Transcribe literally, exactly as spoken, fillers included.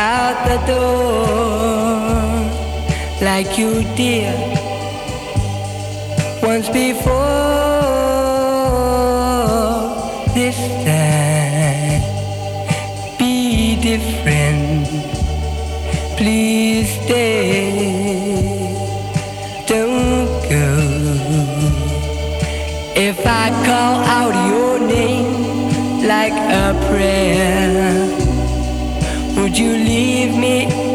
out the door like you did once before. This time, be different. Please stay. Don't go. If I call out your name like a prayer, would you leave me